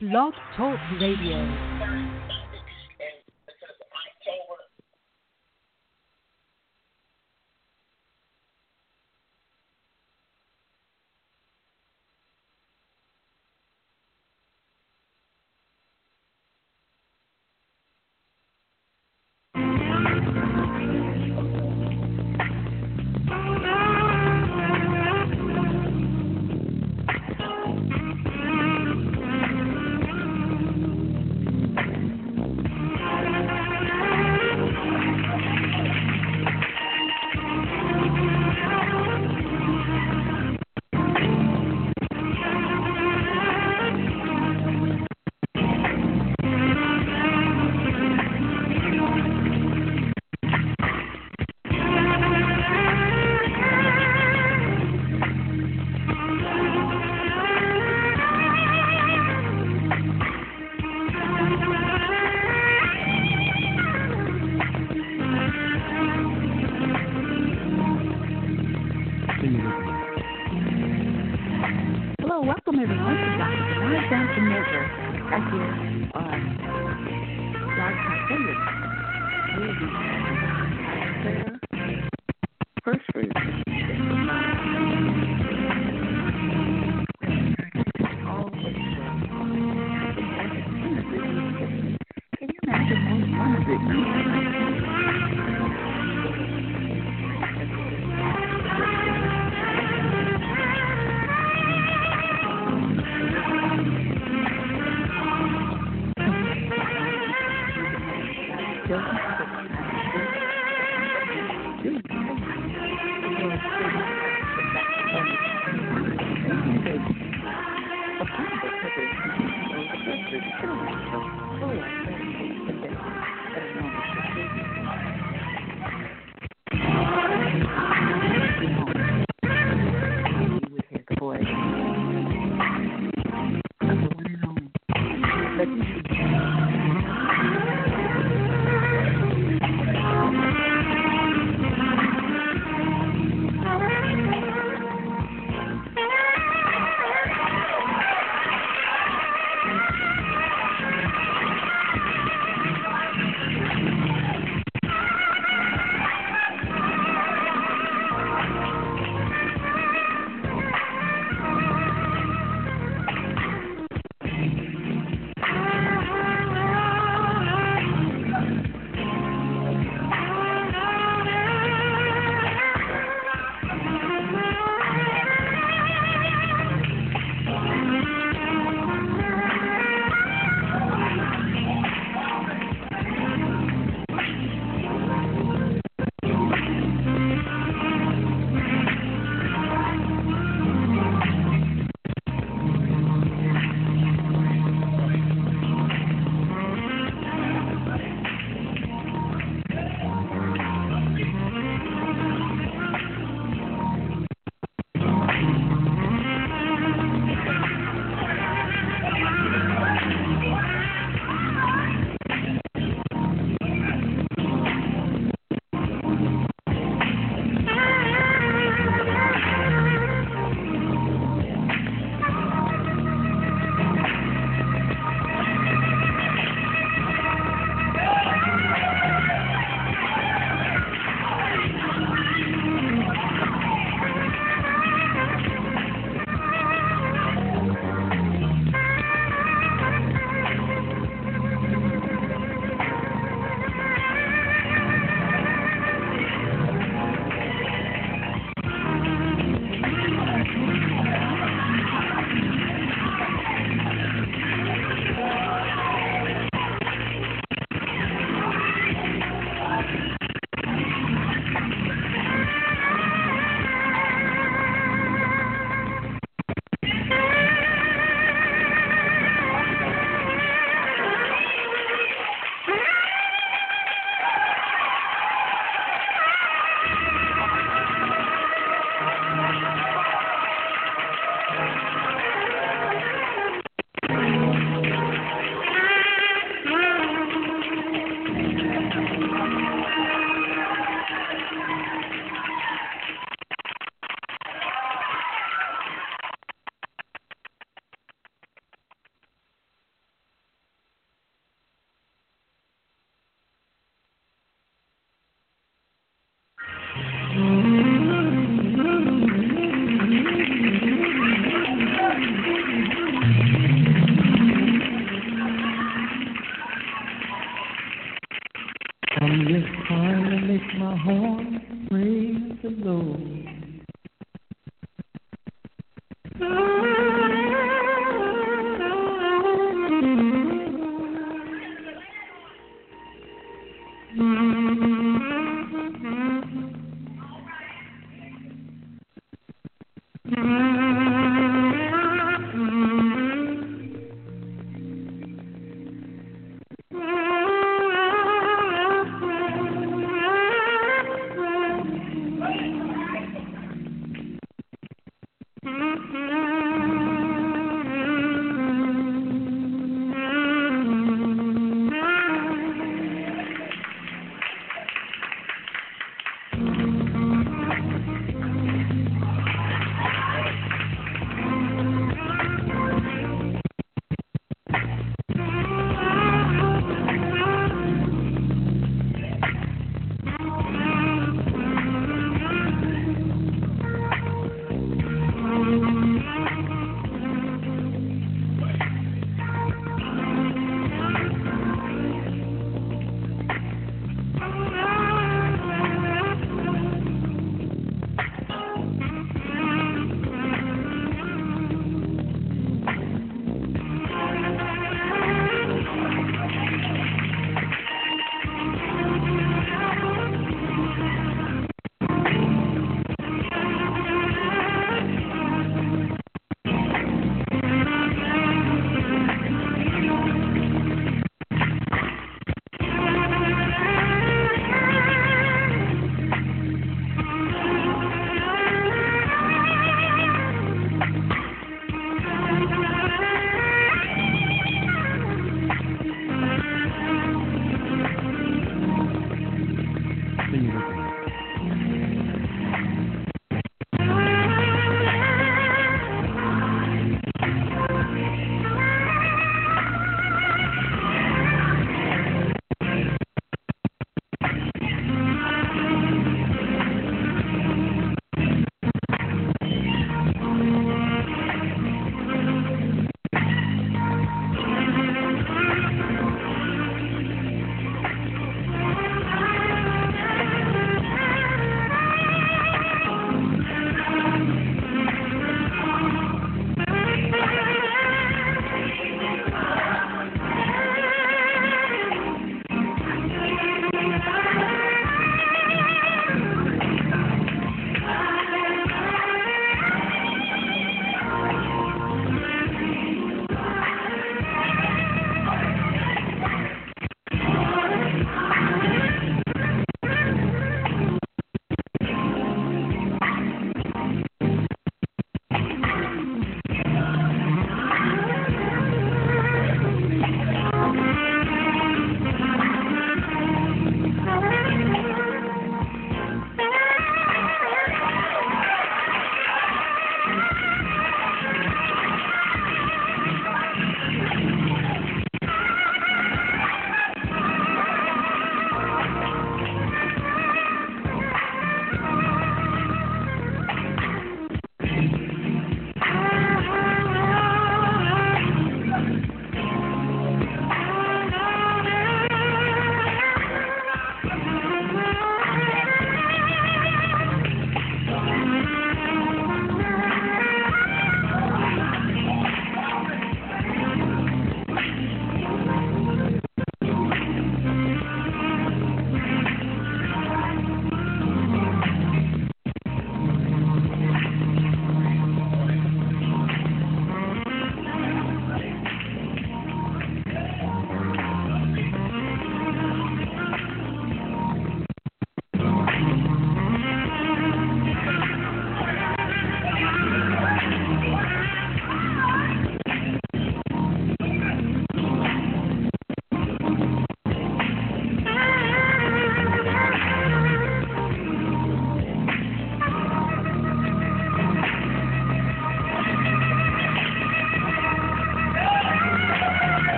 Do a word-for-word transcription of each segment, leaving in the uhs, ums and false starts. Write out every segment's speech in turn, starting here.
Blog Talk Radio.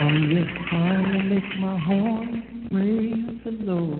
On this time I make my horn raise the low.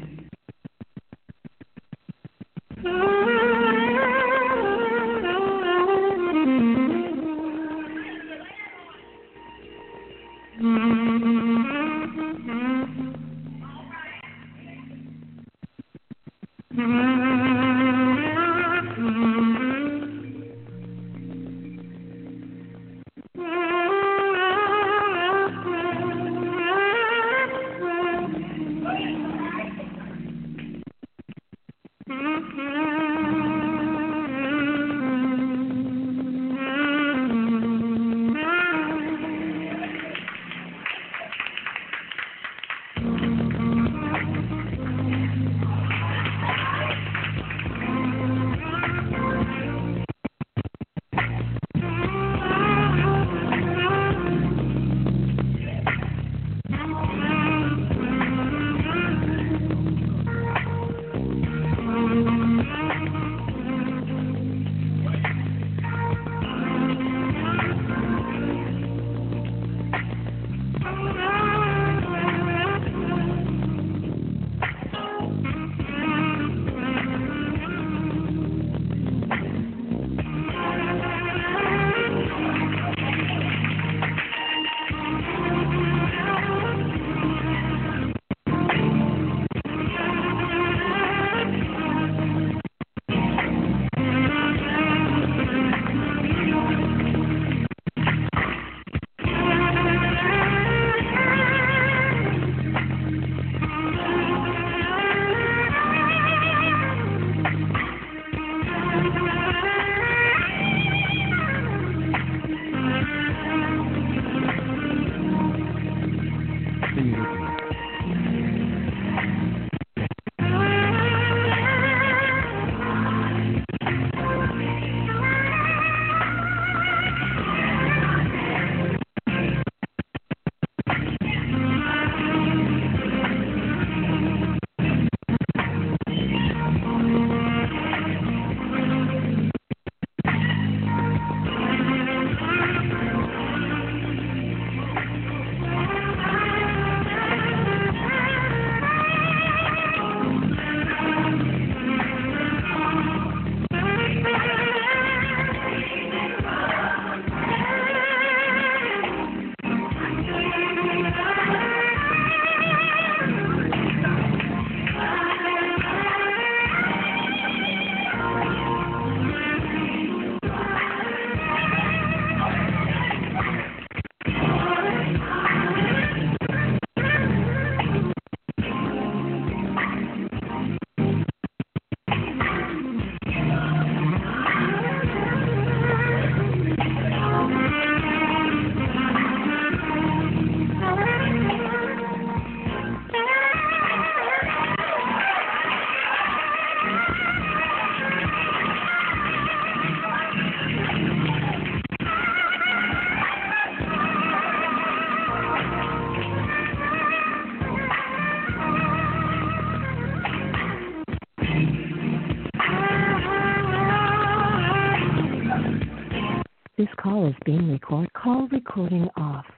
This call is being recorded. Call recording off.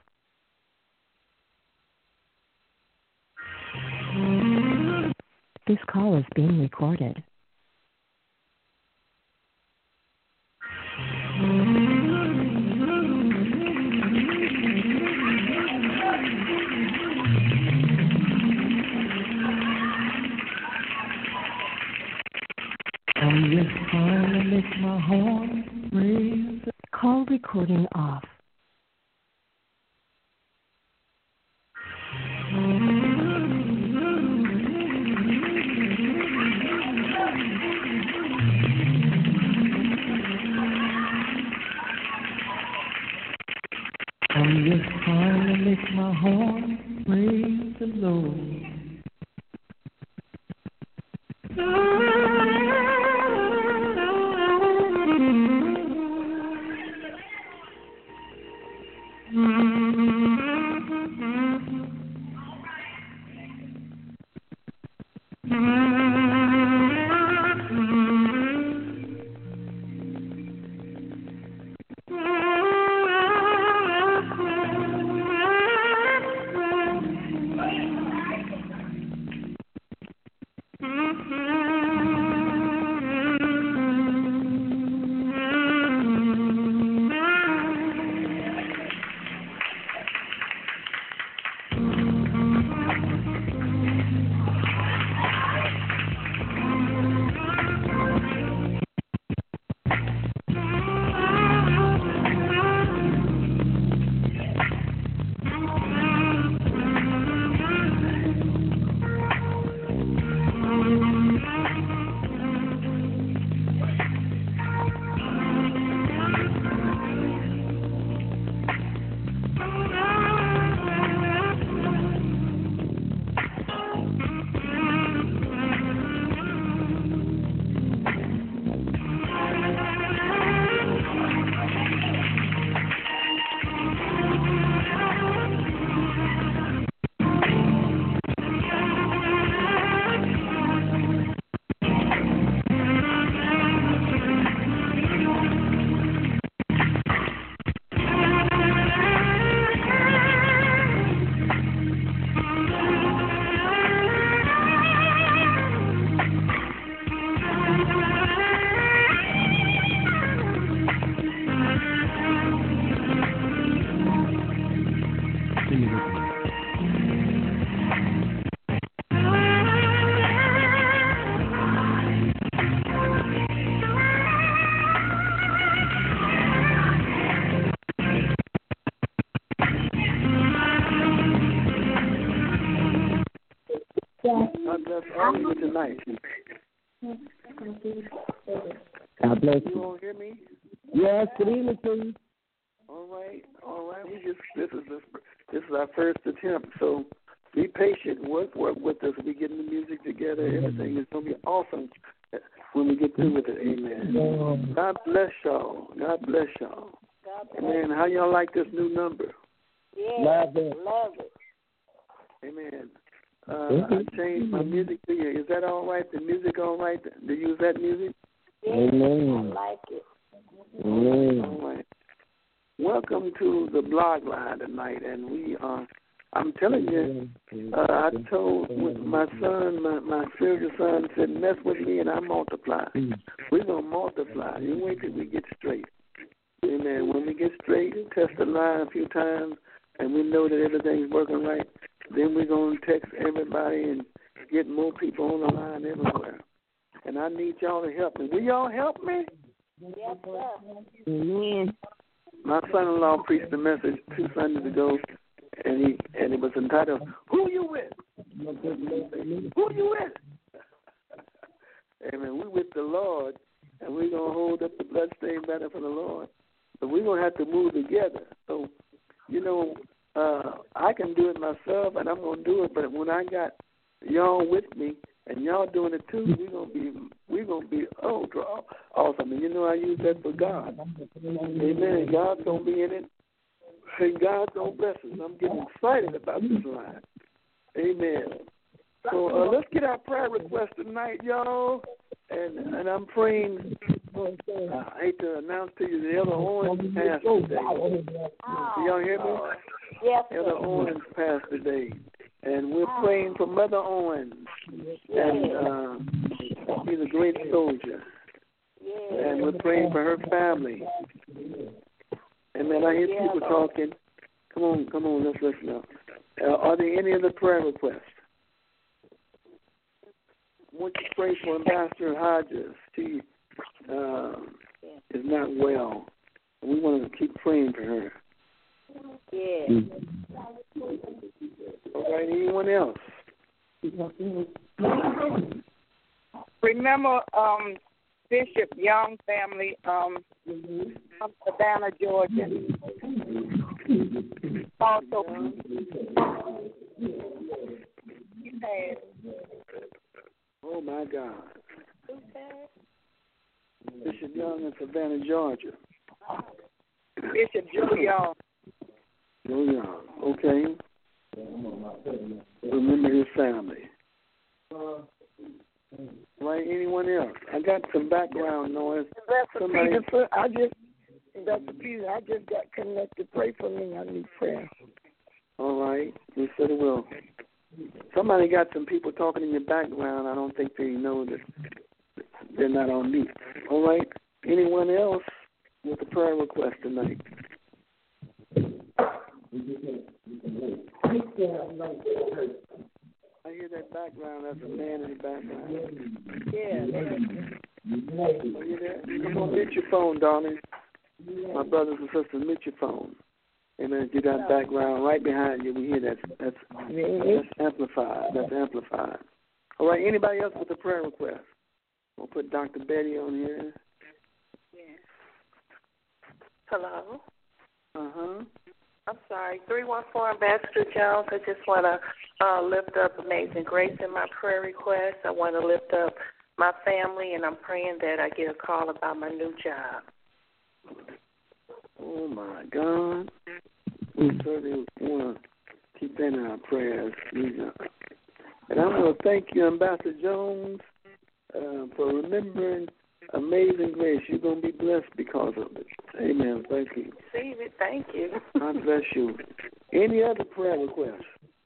This call is being recorded. On this time I make my horn raise. Call recording off. On this time I make my horn raise the low. God bless all of you tonight. God bless You you. all hear me? Yes, good evening to you. All right, all right. We just this is this, this is our first attempt, so be patient. Work work with us. We getting the music together. Everything is gonna be awesome when we get through with it. Amen. God bless y'all. God bless y'all. Amen. How y'all like this new number? Yeah, Love it. love it. Amen. Uh, I changed my music to you. Is that all right? The music all right? To use that music? Yeah, Amen. I like it. Amen. All right. Welcome to the blog line tonight, and we are. I'm telling you, uh, I told my son, my, my spiritual son, said, "Mess with me, and I multiply." We're gonna multiply. You wait till we get straight. Amen. When we get straight, test the line a few times, and we know that everything's working right, then we're gonna text everybody and get more people on the line everywhere. And I need y'all to help me. Will y'all help me? Yes, sir. Amen. My son-in-law preached a message two Sundays ago, and he and it was entitled, "Who You With? Who You With?" Amen. We with the Lord, and we're gonna hold up the bloodstained banner for the Lord. But we're gonna have to move together. So, you know, uh, I can do it myself, and I'm gonna do it. But when I got y'all with me, and y'all doing it too, we're gonna be we're gonna be ultra awesome. And you know I use that for God. Amen. God's gonna be in it. And God's gonna bless us. I'm getting excited about this line. Amen. So uh, let's get our prayer request tonight, y'all. And and I'm praying. I hate to announce to you the Elder Owens passed today. Do y'all hear me? Yes, Elder sir. Owens passed today. And we're praying for Mother Owens. And uh, she's a great soldier. Yeah. And we're praying for her family. And then I hear Yeah, people Lord. talking. Come on, come on, let's listen now. Uh, are there any other prayer requests? I want you to pray for Ambassador Hodges. She uh, is not well. We want to keep praying for her. Yeah. All right, anyone else? Remember um, Bishop Young family um, from Savannah, Georgia. Also, he passed. Oh, my God. Bishop Young in Savannah, Georgia. Bishop Joe Young. Joe Young, okay. Remember his family. Right, anyone else? I got some background noise. Somebody... Peter, I just, Doctor Peter, I just got connected. Pray for me. I need prayer. All right, we said it will. Somebody got some people talking in your background. I don't think they know that they're not on mute. All right, anyone else with a prayer request tonight? I hear that background. That's a man in the background. Yeah. Oh, you there? Come on, mute your phone, darling. My brothers and sisters, mute your phone. Amen. You got background right behind you. We hear that. That's, that's amplified. That's amplified. All right. Anybody else with a prayer request? We'll put Doctor Betty on here. Yes. Hello. Uh huh. I'm sorry. three one four Ambassador Jones. I just want to uh, lift up Amazing Grace in my prayer request. I want to lift up my family, and I'm praying that I get a call about my new job. Oh, my God. We certainly want to keep that in our prayers. And I want to thank you, Ambassador Jones, uh, for remembering Amazing Grace. You're going to be blessed because of it. Amen. Thank you. Receive it. Thank you. God bless you. Any other prayer requests?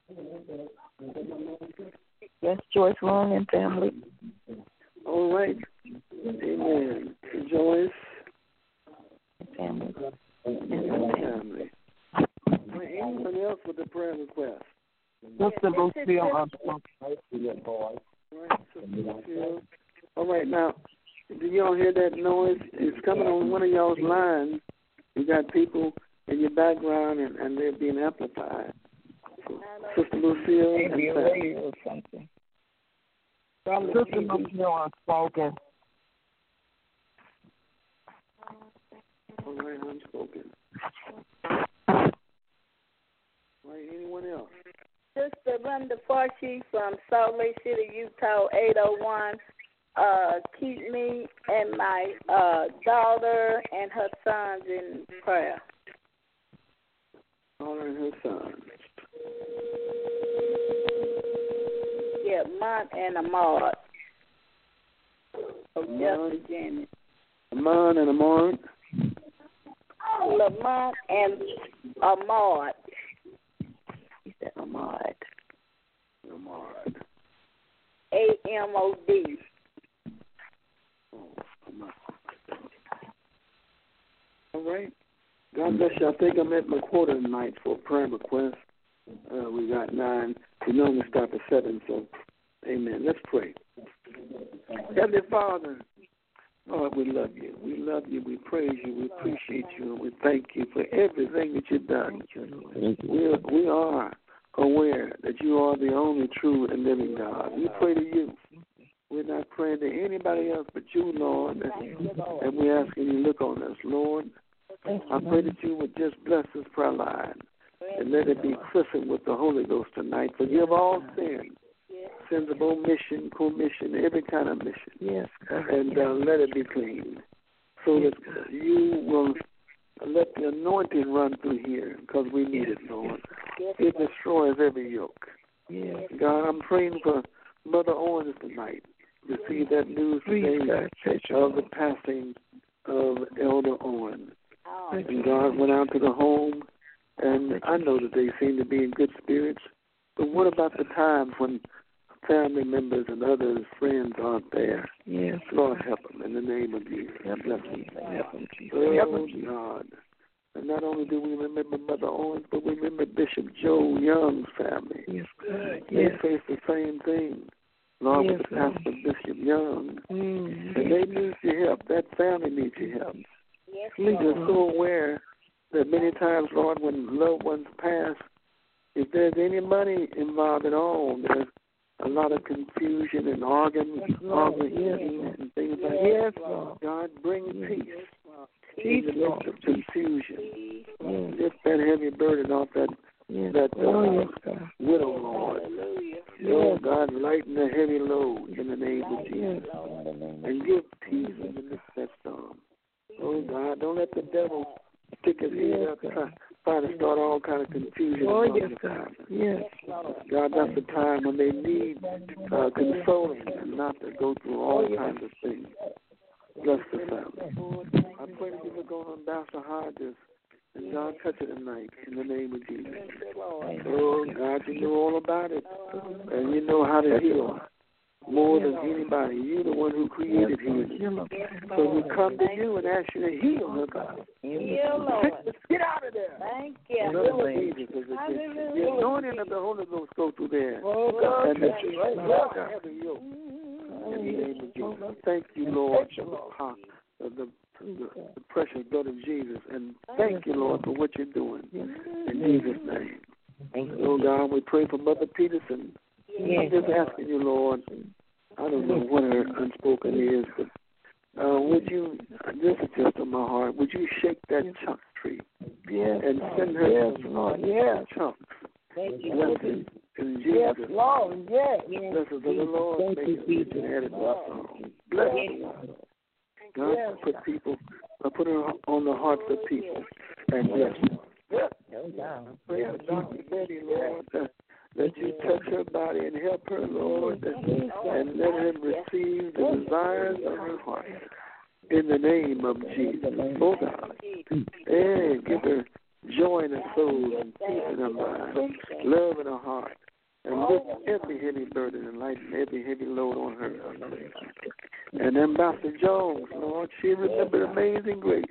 Yes, Joyce Long and family. All right. Amen. Joyce. Family. Family. Anyone else with a prayer request? Sister Lucille, I'm so All right, Sister Lucille. All right, now, do y'all hear that noise? It's coming on one of y'all's lines. You got people in your background, and, and they're being amplified. So, Sister Lucille and Maybe a family. radio or something. Sister Michelle unspoken. All right, unspoken. All right, anyone else? Sister Linda Farshey from Salt Lake City, Utah, eight oh one. Uh, keep me and my uh, daughter and her sons in prayer. Daughter and her son. Yeah, Mont and Ahmad. Of Jefferson Janet. Amon and Amon. Lamont and Ahmad. He said Ahmad. Amon. A M O D. All right. God bless you. I think I'm at my quarter tonight for prayer requests. Uh, we got nine. We normally start at seven, so amen. Let's pray. Heavenly Father, Lord, we love you. We love you. We praise you. We appreciate you. And we thank you for everything that you've done. We are, we are aware that you are the only true and living God. We pray to you. We're not praying to anybody else but you, Lord. And we're asking you to look on us, Lord. I pray that you would just bless this prayer line and let it be christened with the Holy Ghost tonight. Forgive all sins, sins of omission, commission, every kind of mission. Yes. And uh, let it be clean so that you will let the anointing run through here because we need it, Lord. It destroys every yoke. Yes. God, I'm praying for Mother Owens tonight. Receive that news today of the passing of Elder Owen. And God went out to the home, and I know that they seem to be in good spirits. But what about the times when family members and others, friends aren't there? Yes. Lord, help them in the name of Jesus. Bless them. Oh, God. And not only do we remember Mother Owens, but we remember Bishop Joe Young's family. Yes. They face the same thing. Lord, yes, with the pastor Bishop Young. Mm-hmm. And they need your help. That family needs your help. Yes, We're so aware that many times, Lord, when loved ones pass, if there's any money involved at all, there's a lot of confusion and arguing, arguing and things like that. Yes, God, bring peace. Peace, In the midst of confusion. Yes. Lift that heavy burden off that, yes. that uh, oh, yes, God. widow, Lord. Oh, God, lighten the heavy load in the name of Jesus. And give peace in the midst of that storm. Oh, God, don't let the devil stick his head up try, trying to start all kind of confusion. Oh, yes, God. Yes. God, that's the time when they need uh, consoling and not to go through all kinds of things. Bless the family. I pray that you look on Ambassador Hodges and God touch it tonight in the name of Jesus. Oh, God, you know all about it. And you know how to heal more than anybody. You're the one who created healing. So we come to you and ask you to heal her body. Heal, Lord. Get out of there. Thank you. The Jesus is a The anointing of the Holy Ghost go through there. Oh, God. And that you have a yoke. In the name of Jesus. Thank you, Lord, for the, the, the, the precious blood of Jesus. And thank you, Lord, for what you're doing. In Jesus' name. Oh, God, we pray for Mother Peterson. I'm just asking you, Lord, I don't know what her unspoken is, but uh, would you, this is just on my heart, would you shake that chunk tree yes, and send her yes, some Lord, yes. chunks? Thank you. Blessings in Jesus. Yes, Lord, yes. Blessings of the Lord. Make it rich and add it to our song. Bless the Lord. God, yes. put people, uh, put her on the hearts of people and bless them. Pray for Doctor Betty, Lord, uh, that you touch her body and help her, Lord, and let her receive the desires of her heart. In the name of Jesus. Oh, God. And give her joy in her soul and peace in her mind, love in her heart, and lift every heavy burden and lighten every heavy load on her. And Ambassador Jones, Lord, she remembered Amazing Grace.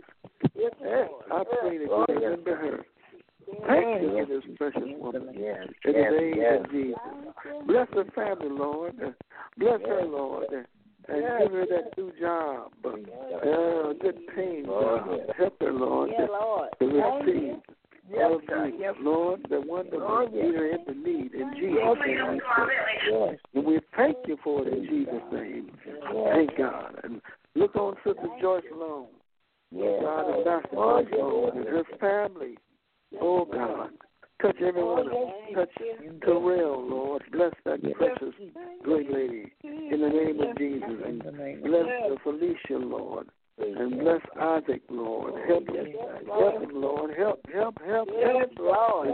I pray that you remember her. Thank you for this precious woman. In the name of Jesus. Bless her family, Lord. Bless her, Lord. And give her that new job. Uh, good paying job. Help her, Lord, to, to receive of you, Lord, the one that will meet her in the need, in Jesus' name. Yes. And we thank you for it in Jesus' name. Thank God. And look on Sister Joyce Long. God, and Doctor Joyce Long and her family. Oh, God. Touch everyone. Touch Terrell, Lord. Bless that precious great lady in the name of Jesus. And bless Felicia, Lord. And bless Isaac, Lord. Help him. Help him, Lord. Help, help, help, help, Lord.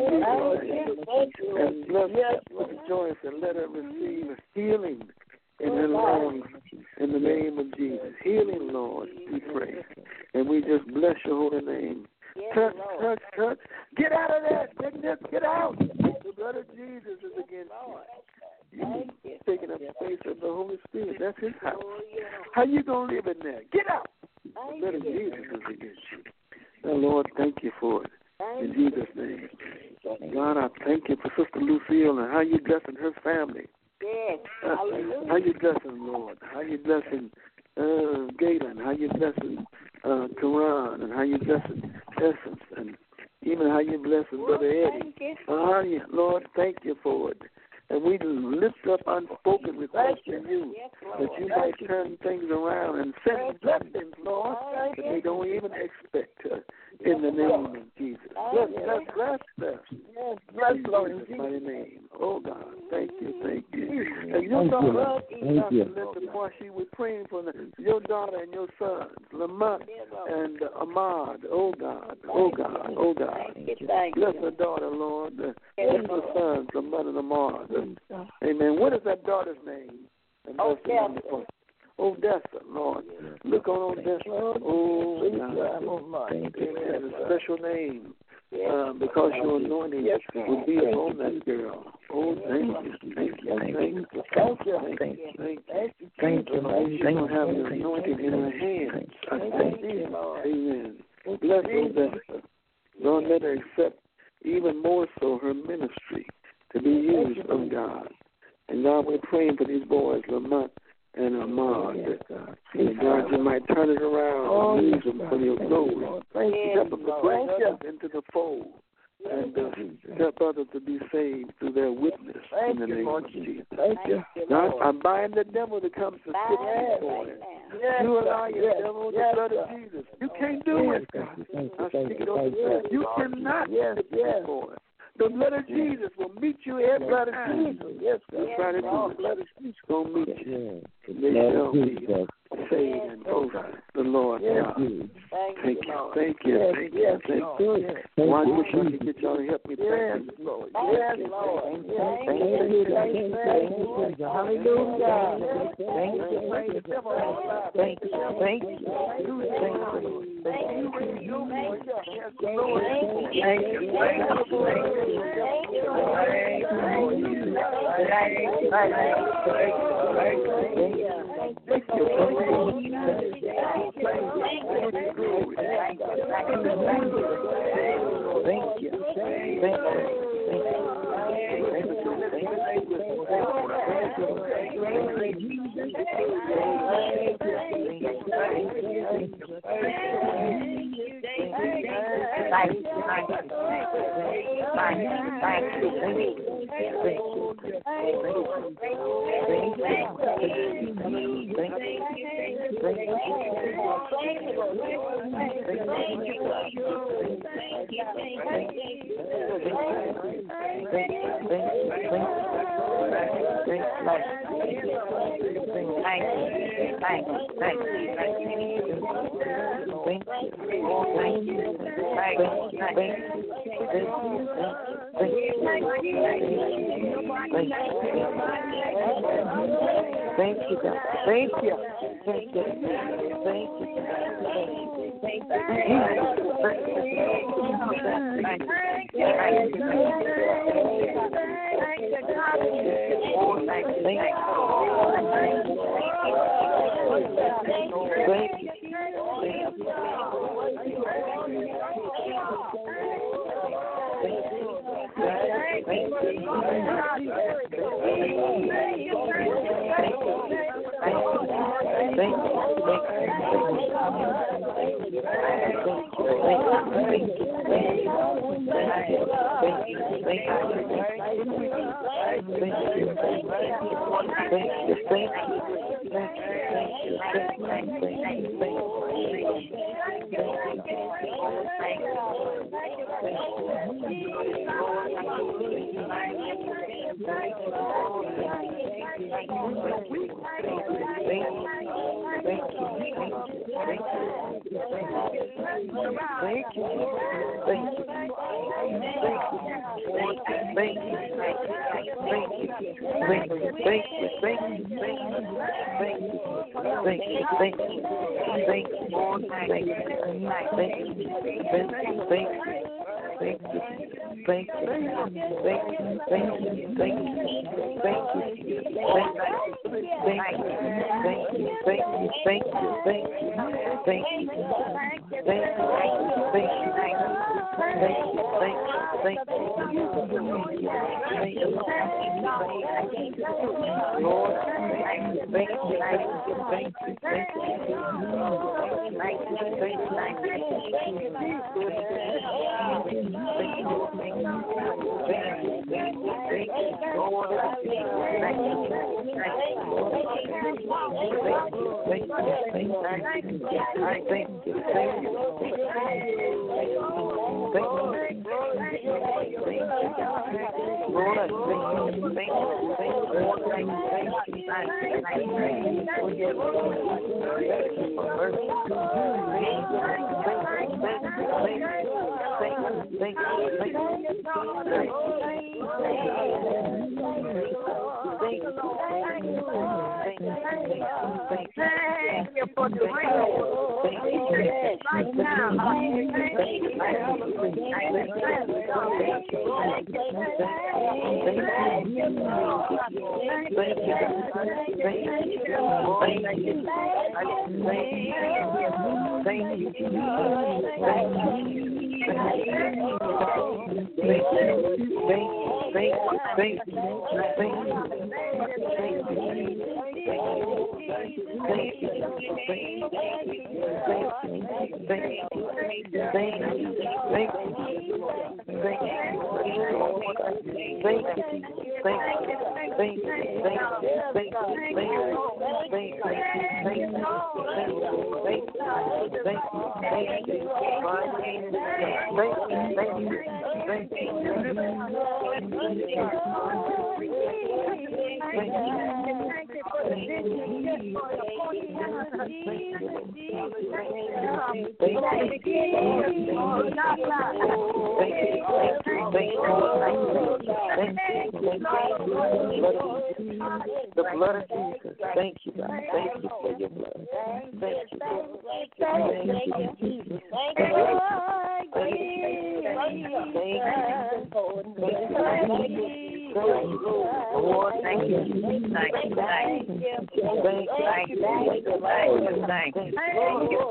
And bless Sister Joyce and let her receive healing in her lungs in the name of Jesus. Healing, Lord, we pray. And we just bless your holy name. Touch, touch, touch. Get out of there, sickness. Get out. The blood of Jesus is against you. He's taking up the space of the Holy Spirit. That's his house. How you going to live in there? Get out. The blood of Jesus is against you. Now, Lord, thank you for it. In Jesus' name. God, I thank you for Sister Lucille and how you blessing her family. Yes. Uh, how you blessing, Lord? How you blessing uh, Galen? How you blessing uh, Quran? And how you blessing Essence? And even how you blessing Brother Eddie? Uh, you, Lord, thank you for it. And we lift up unspoken requests to you that you might turn things around and send blessings, Lord, that they don't even expect uh, in the name of Jesus. Bless, bless, bless, bless. Bless, Lord, in Jesus' mighty name. Oh, God, thank you, thank you. And your daughter, before she was praying for the, your daughter and your sons, Lamont and uh, Ahmad. Oh, God, oh, God, oh, God. Bless her daughter, Lord. Bless her sons, Lamont and Ahmad. Amen. What is that daughter's name? Odessa. Odessa, Lord. Look on Odessa. Oh, God. Amen. A special name. Uh, because your anointing will be upon that girl. Oh, thank you. Thank you. Thank you. Thank you. Thank you. Thank you. Thank you, Lord. She's going to have the anointing in her hands. I thank you. Amen. Bless Odessa. Lord, let her accept even more so her ministry to be used of God. And God, we're praying for these boys, Lamont and Ahmad. And God, you might turn it around and use them for your glory. Help them to bring others into the fold and uh, help others to be saved through their witness in the name of Jesus. God, I bind the devil that comes to sit before him. You allow your devil, the blood of Jesus. You can't do it, God. I speak it over you. You cannot sit before him. The blood of Jesus will meet you every blood of Jesus. Yes, God. Try to do the blood of Jesus going to meet you. They shall be saved and over the Lord God. Thank you. Thank you. Thank you. Thank you. Why wish I could get y'all to help me thank you, Lord. Yes, Lord. Thank you. Thank you. Hallelujah. Thank you. Thank you. Thank you. Thank you. Thank you. Thank you. Thank you. Thank you. Thank you, Lord. Thank you. Thank you, God. Thank you. Thank you. Thank you. Thank you. The blood of Jesus. Thank you, God. Thank you for your blood. Thank you. Thank you, Jesus. Thank you. Thank you. Lord, thank you. Thank you. Thank you. Thank you. Thank you. Thank you. Thank you.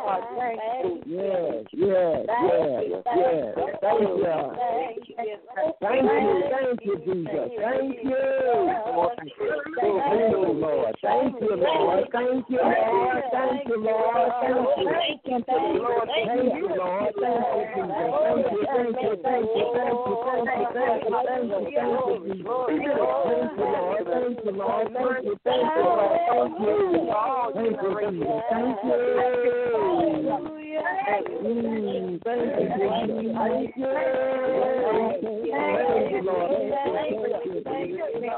God. Thank you. Yes, yes, yes, yes. Thank you. Thank you, thank you, Jesus. Thank you. Thank you, Lord. Thank you, Lord. Thank you, Lord. Thank you, Lord. Thank you. Thank you, Lord. Thank you, Lord. Thank you, Jesus. Thank you, thank you, thank you, thank you, thank you, thank you, thank you, thank you, Jesus. Thank you, Lord. Thank you, Lord. Thank you, thank you, Lord. Thank you. Thank you, Jesus. Thank you. Thank you, Jesus. Thank you. Thank you, Lord. Thank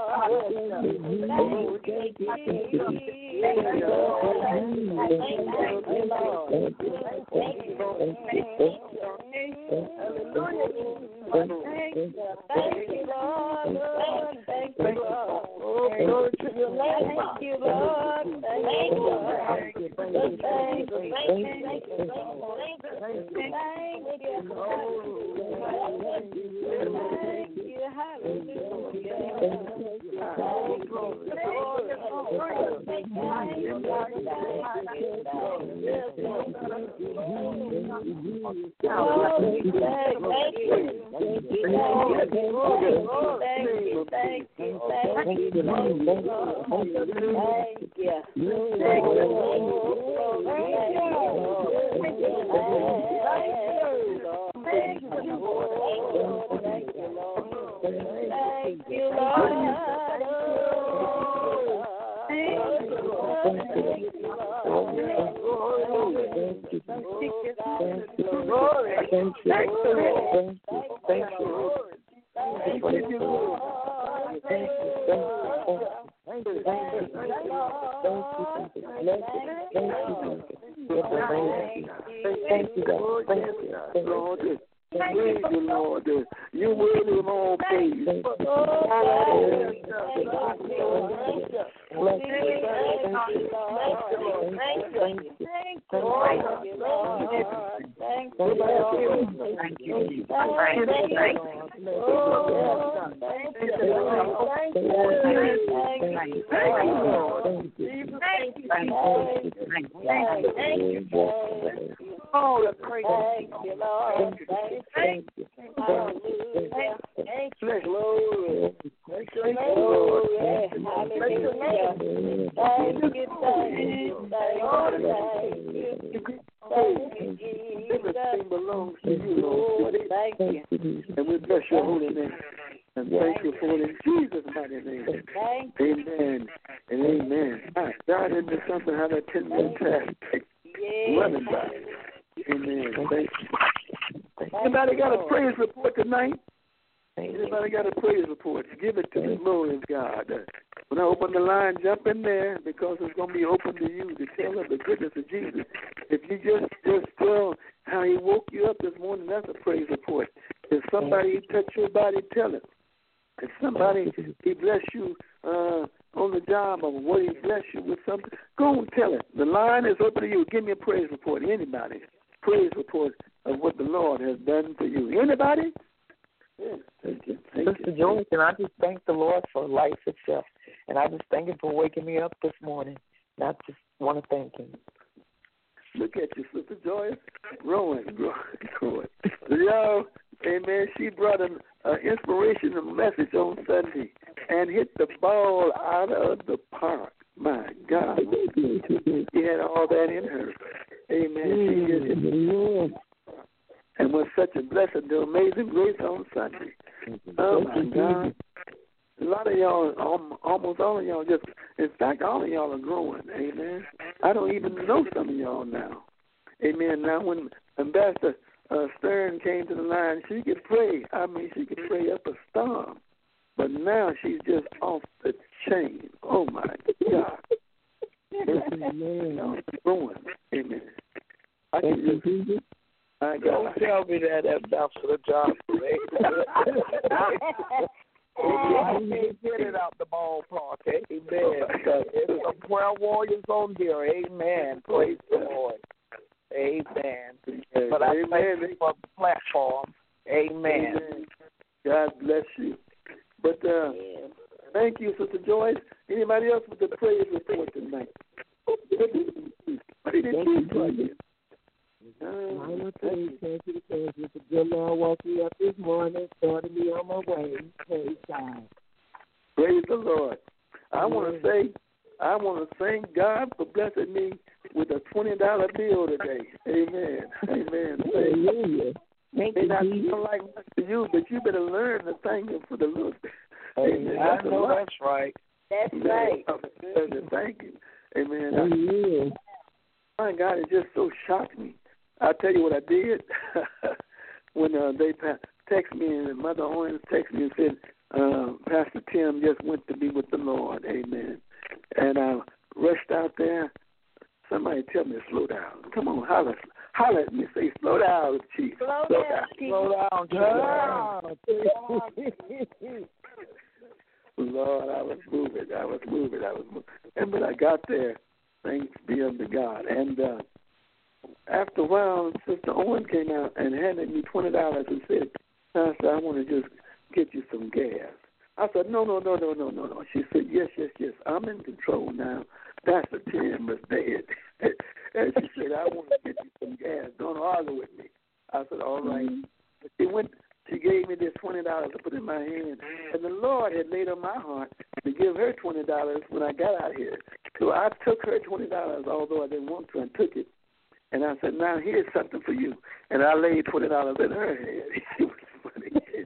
Anybody got a praise report tonight? Anybody got a praise report? Give it to the glory of God. When I open the line, jump in there because it's going to be open to you to tell of the goodness of Jesus. If you just just tell how he woke you up this morning, that's a praise report. If somebody touched your body, tell it. If somebody, he blessed you uh, on the job or what he blessed you with something, go and tell it. The line is open to you. Give me a praise report. Anybody. Praise report of what the Lord has done for you. Anybody? Yeah, thank you. Thank Sister you. Joyce, and I just thank the Lord for life itself. And I just thank him for waking me up this morning. And I just want to thank him. Look at you, Sister Joyce. Growing, growing, growing. Yo, amen. She brought an uh, inspirational message on Sunday and hit the ball out of the park. My God. She had all that in her. Amen. She just hit the and was such a blessing to Amazing Grace on Sunday. Oh, my God. A lot of y'all, almost all of y'all, just, in fact, all of y'all are growing. Amen. I don't even know some of y'all now. Amen. Now, when Ambassador uh, Stern came to the line, she could pray. I mean, she could pray up a storm. But now she's just off the chain. Oh, my God. Amen. Growing. Amen. I can just... I Don't tell me that Ambassador Johnson. I can't get it out the ballpark. Amen. There's some prayer warriors on here. Amen. Praise the Lord. Amen. But I thank you for the platform. Amen. Amen. God bless you. But uh, thank you, Sister Joyce. Anybody else with the praise report tonight? What did it teach like this? nine oh three, Kansas, Kansas. The good Lord woke me up this morning, started me on my way. Praise God. Praise the Lord. I want to say, I want to thank God for blessing me with a twenty dollar bill today. Amen. Amen. Hallelujah. Thank you. I Jesus. feel like much to you, but you better learn to thank Him for the little bit. Amen. I know that's right. That's Amen. right. Thank you. Amen. Amen. My God, it just so shocked me. I'll tell you what I did. when uh, they text me, and Mother Owens texted me and said, uh, Pastor Tim just went to be with the Lord. Amen. And I rushed out there. Somebody tell me to slow down. Come on, holler. Holler at me. Say, slow down, Chief. Slow, slow down, down. Chief. Slow down. Lord, I was moving. I was moving. I was moving. And when I got there, thanks be unto God. And uh, after a while, Sister Owen came out and handed me twenty dollars and said, Pastor, I want to just get you some gas. I said, no, no, no, no, no, no, no. She said, yes, yes, yes, I'm in control now. Pastor Tim is dead. And she said, I want to get you some gas. Don't argue with me. I said, all right. Mm-hmm. She went. She gave me this twenty dollars to put in my hand. And the Lord had laid on my heart to give her twenty dollars when I got out here. So I took her twenty dollars, although I didn't want to, and took it. And I said, now here's something for you. And I laid twenty dollars in her hand. She was funny.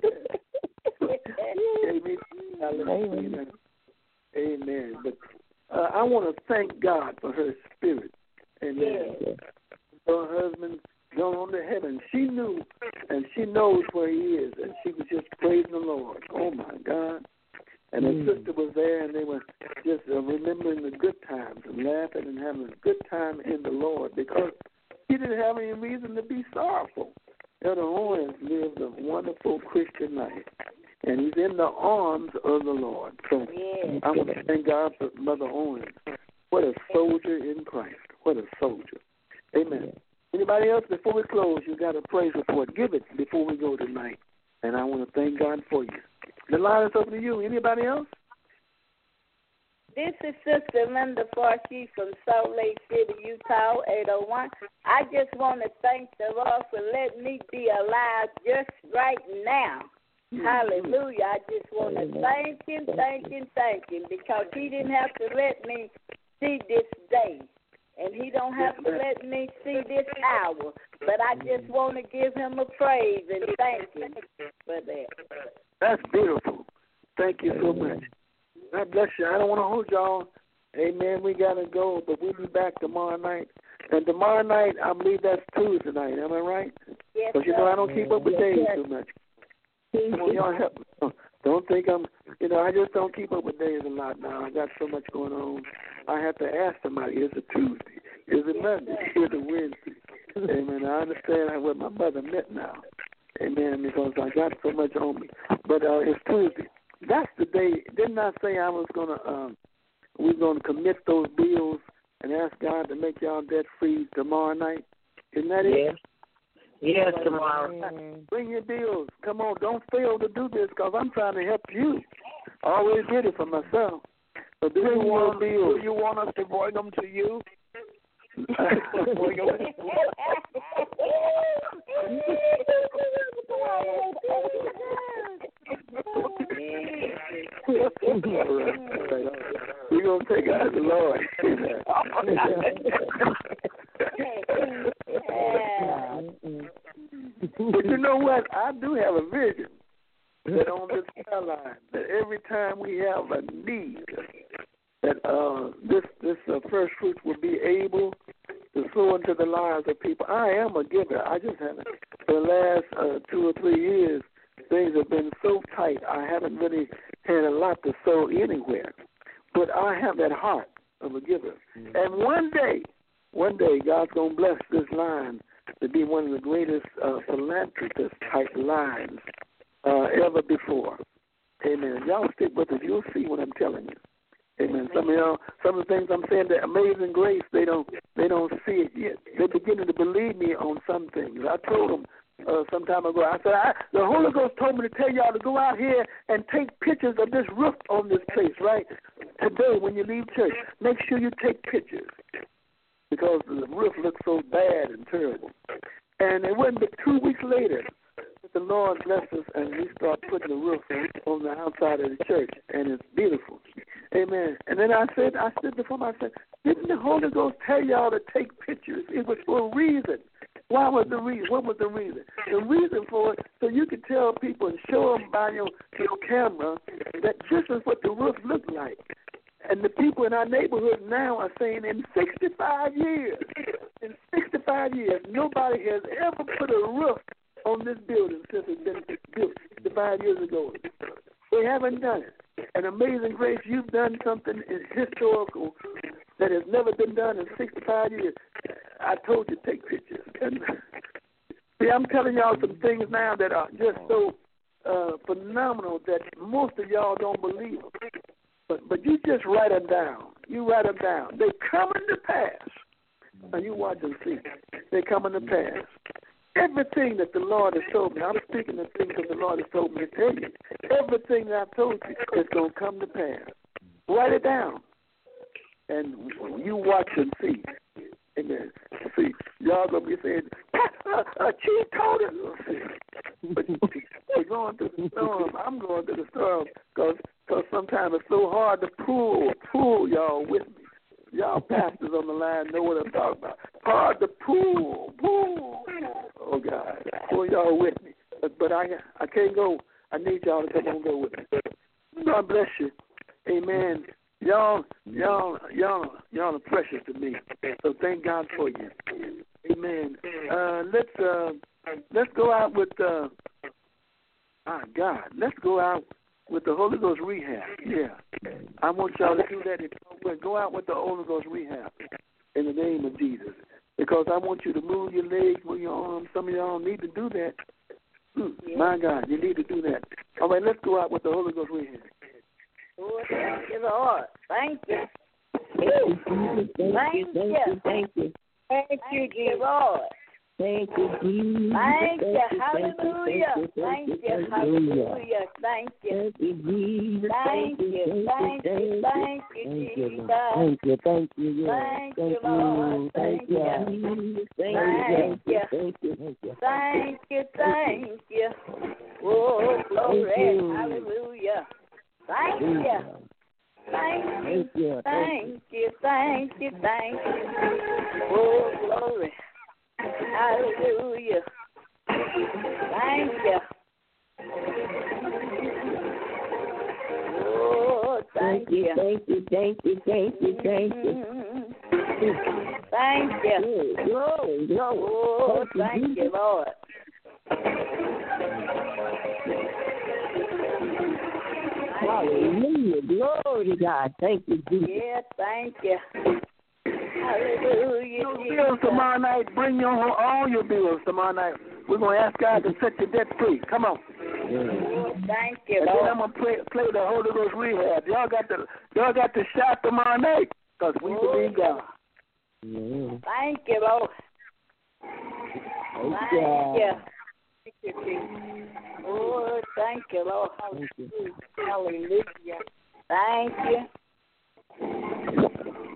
Gave me twenty dollars. Amen. Amen. But uh, I want to thank God for her spirit. Amen. Yeah. Her husband gone on to heaven. She knew, and she knows where he is, and she was just praising the Lord. Oh, my God. And her mm. sister was there, and they were just uh, remembering the good times and laughing and having a good time in the Lord because she didn't have any reason to be sorrowful. Elder Owens lived a wonderful Christian life, and he's in the arms of the Lord. So yes. I want to thank God for Mother Owens. What a soldier in Christ. What a soldier. Amen. Yes. Anybody else, before we close, you got a praise report. Give it before we go tonight. And I want to thank God for you. The line is open to you. Anybody else? This is Sister Linda Farshey from Salt Lake City, Utah, eight oh one. I just want to thank the Lord for letting me be alive just right now. Mm-hmm. Hallelujah. I just want to thank him, thank him, thank him, because he didn't have to let me see this day. And he don't have to let me see this hour. But I just want to give him a praise and thank him for that. That's beautiful. Thank you so much. God bless you. I don't want to hold y'all. Amen. We got to go, but we'll be back tomorrow night. And tomorrow night, I believe that's Tuesday night. Am I right? Yes, because, you know, I don't keep up with days too much. Come on, y'all help me. Don't think I'm, you know, I just don't keep up with days a lot now. I got so much going on. I have to ask somebody, is it Tuesday? Is it Monday? Is it Wednesday? Amen. I understand where my mother met now. Amen, because I got so much on me. But uh, it's Tuesday. That's the day. Didn't I say I was going to, um, we're going to commit those bills and ask God to make y'all debt free tomorrow night? Isn't that yes. it? Yes, tomorrow. Bring your bills. Come on, don't fail to do this because I'm trying to help you. I always did it for myself. So do you, want, do you want us to bring them to you? We're going to take it to the Lord. But you know what? I do have a vision that on this prayer line, that every time we have a need, that uh, this this uh, first fruit will be able to sow into the lives of people. I am a giver. I just haven't. For the last uh, two or three years, things have been so tight. I haven't really had a lot to sow anywhere. But I have that heart of a giver. Mm-hmm. And one day, one day, God's going to bless this line to be one of the greatest uh, philanthropist type lines uh, ever before. Amen. Y'all stick with it. You'll see what I'm telling you. Amen. Some of y'all, some of the things I'm saying, the amazing grace, they don't, they don't see it yet. They're beginning to believe me on some things. I told them uh, some time ago. I said, I, the Holy Ghost told me to tell y'all to go out here and take pictures of this roof on this place, right? Today, when you leave church, make sure you take pictures. because the roof looked so bad and terrible. And it wasn't but two weeks later that the Lord blessed us and we started putting the roof on the outside of the church, and it's beautiful. Amen. And then I said, I stood before myself, didn't the Holy Ghost tell y'all to take pictures? It was for a reason. Why was the reason? What was the reason? The reason for it, so you could tell people and show them by your, your camera that this is what the roof looked like. And the people in our neighborhood now are saying in sixty-five years, in sixty-five years, nobody has ever put a roof on this building since it's been built sixty-five years ago. They haven't done it. And Amazing Grace, you've done something historical that has never been done in sixty-five years. I told you to take pictures. And see, I'm telling y'all some things now that are just so uh, phenomenal that most of y'all don't believe them. But but you just write them down. You write them down. They coming to pass. Now you watch and see. They coming to pass. Everything that the Lord has told me, I'm speaking the things that the Lord has told me to tell you. Everything that I've told you is going to come to pass. Write it down. And you watch and see. Amen. See, y'all going to be saying, uh, uh, Chief told us. But we're going through the storm. I'm going through the storm because sometimes it's so hard to pull, pull y'all with me. Y'all pastors on the line know what I'm talking about. Hard to pull, pull. Oh, God. Pull y'all with me. But, but I I can't go. I need y'all to come on and go with me. God bless you. Amen. Y'all, y'all, y'all, y'all are precious to me. So thank God for you. Amen. Uh, let's uh, let's go out with, uh, my God, let's go out with the Holy Ghost rehab. Yeah. I want y'all to do that. Go out with the Holy Ghost rehab in the name of Jesus. Because I want you to move your legs, move your arms. Some of y'all need to do that. Mm, yeah. My God, you need to do that. All right, let's go out with the Holy Ghost rehab. Lord, thank you, Lord. Thank you. Thank you, thank you, thank you. Thank you, Jesus. Lord. Thank you, Jesus. Thank you, hallelujah. Thank you, hallelujah. Thank you. Thank you, Jesus. Thank you, thank you, thank you, Jesus. Thank you, thank you, thank you, Lord. Thank you, thank you, thank you, thank you, thank you. Oh, glory, hallelujah. Thank you. Thank you, thank you, thank you, thank you. Oh, glory. Hallelujah. Thank you. Oh, thank you. Thank you, thank you, thank you, thank you. Thank you. Glory, glory. Oh, thank you, Lord. Hallelujah. Glory to God. Thank you, Jesus. Yeah, thank you. Hallelujah. Your bills tomorrow night. Bring your all your bills tomorrow night. We're going to ask God to set your debt free. Come on. Oh, thank you, and Lord. then I'm going to play, play the Holy Ghost rehab. Y'all got to, y'all got to shout tomorrow night because we oh, believe God. Yeah. Thank you, Lord. Thank, thank you. you. Thank you, Jesus. Oh, thank you, Lord. Hallelujah. Hallelujah. Thank you.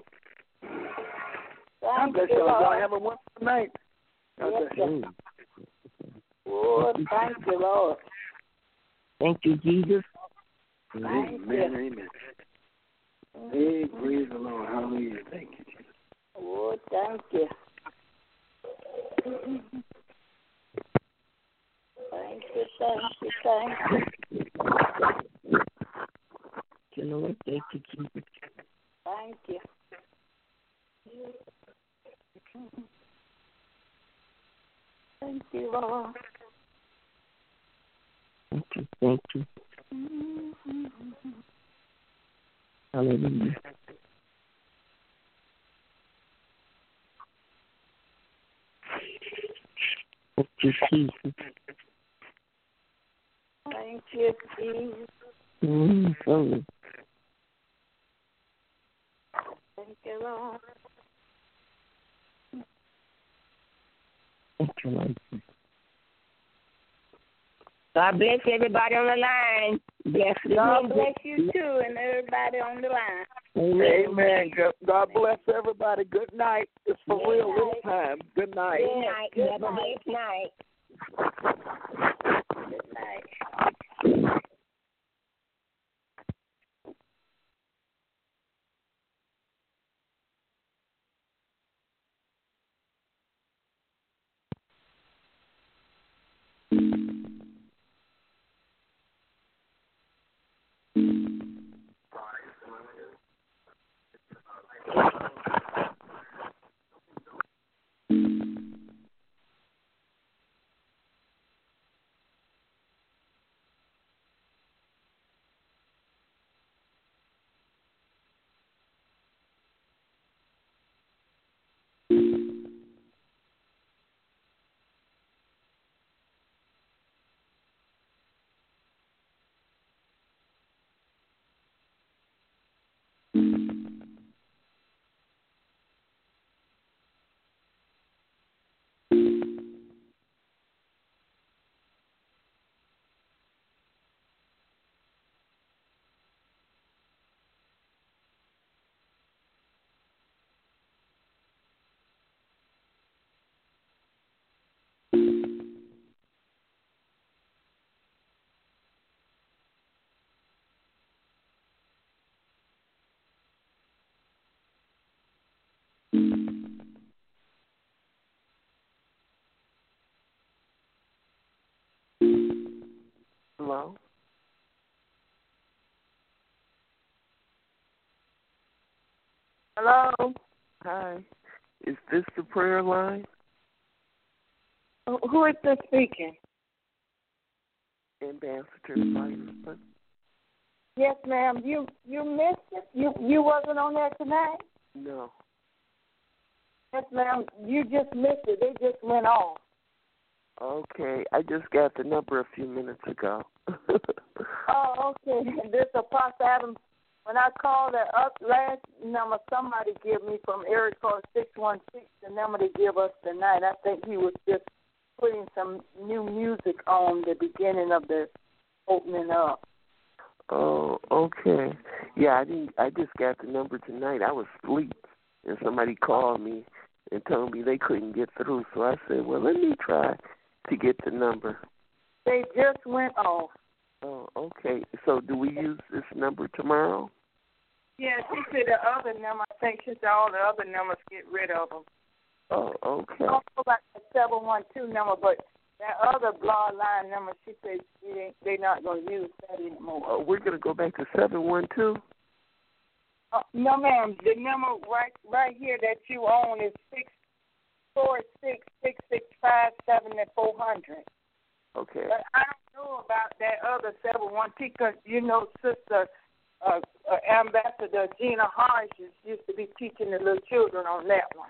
Thank God bless you, y'all. Lord. Y'all have a wonderful night. God bless you. Oh, thank you, Lord. Thank you, Jesus. Thank amen, you. amen. Hey, praise the Lord. Hallelujah. Thank you, Jesus. Oh, thank you. Thank you, thank you, thank you. You know what? Thank you, Jesus. Thank you. Thank you, Lord. Thank you, thank you. Hallelujah. Thank you, Jesus. Thank you, Jesus. Mm, sorry. Thank you, Lord. Thank you, Lord. God bless everybody on the line. Bless God bless you too, and everybody on the line. Amen. Amen. God bless everybody. Good night. It's for Good real night. This time. Good night. Good night. Good Have night. a blessed night. Good night. Hello? Hello? Hi. Is this the prayer line? Who is this speaking? Ambassador Fireman. Yes, ma'am. You you missed it? You you wasn't on there tonight? No. Yes, ma'am. You just missed it. They just went off. Okay. I just got the number a few minutes ago. Oh, okay. This Apostle Adams. When I called that up last number, somebody gave me from area code six one six, the number they give us tonight. I think he was just putting some new music on the beginning of the opening up. Oh, okay. Yeah, I didn't. I just got the number tonight. I was asleep, and somebody called me and told me they couldn't get through. So I said, well, let me try to get the number. They just went off. Oh, okay. So do we use this number tomorrow? Yeah, she said the other number. I think she said all the other numbers, get rid of them. Oh, okay. I don't know about the seven one two number, but that other broad line number, she said she they're not going to use that anymore. Oh, we're going to go back to seven one two? Uh, no, ma'am. The number right right here that you own is six four six six six five seven four hundred. Okay. But I don't know about that other seven one two because, you know, Sister uh, uh, Ambassador Gina Hodges used to be teaching the little children on that one.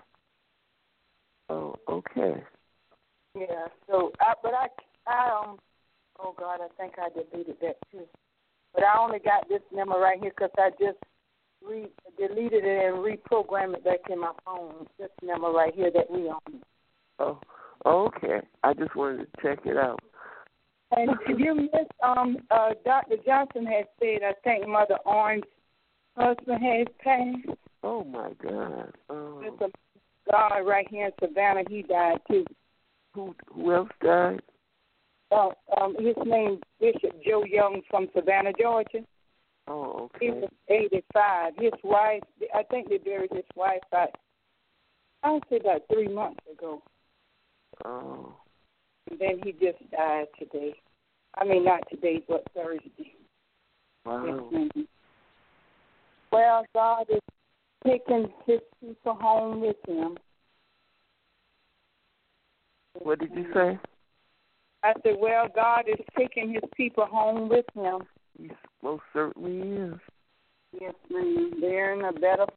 Oh, okay. Yeah, so, I, but I, I, um, oh, God, I think I deleted that, too. But I only got this number right here because I just re- deleted it and reprogrammed it back in my phone. This number right here that we own. Oh, okay. I just wanted to check it out. And if you missed, um, uh, Doctor Johnson had said, I think Mother Orange's husband has passed. Oh, my God. Oh. There's a guy right here in Savannah. He died, too. Who who else died? Uh, um, his name Bishop Joe Young from Savannah, Georgia. Oh, okay. He was eighty-five. His wife, I think they buried his wife about, I would say about three months ago. Oh. And then he just died today. I mean, not today, but Thursday. Wow. Yes, well, God is taking his people home with him. What did you say? I said, well, God is taking his people home with him. He most certainly is. Yes, ma'am. They're in a better